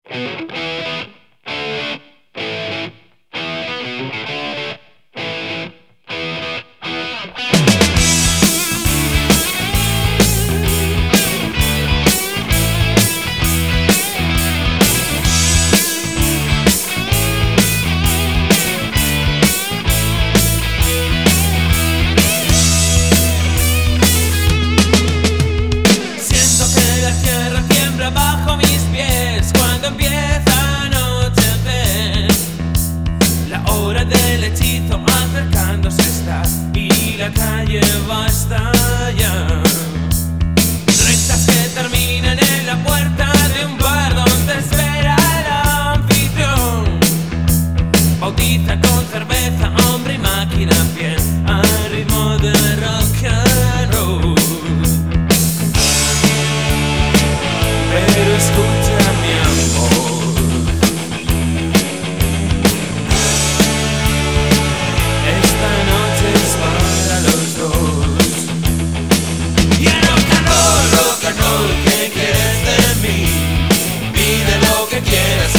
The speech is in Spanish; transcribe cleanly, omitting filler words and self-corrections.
Bajo mis pies cuando empieza a anochecer, la hora del hechizo acercándose está y la calle va a estallar. Rectas que terminan en la puerta de un bar donde espera el anfitrión. Bautiza con cerveza, hombre y máquina en pie al ritmo de rock and roll. Pero escucha mi amor, esta noche es para los dos. Y el rock and roll, ¿qué quieres de mí? Pide lo que quieras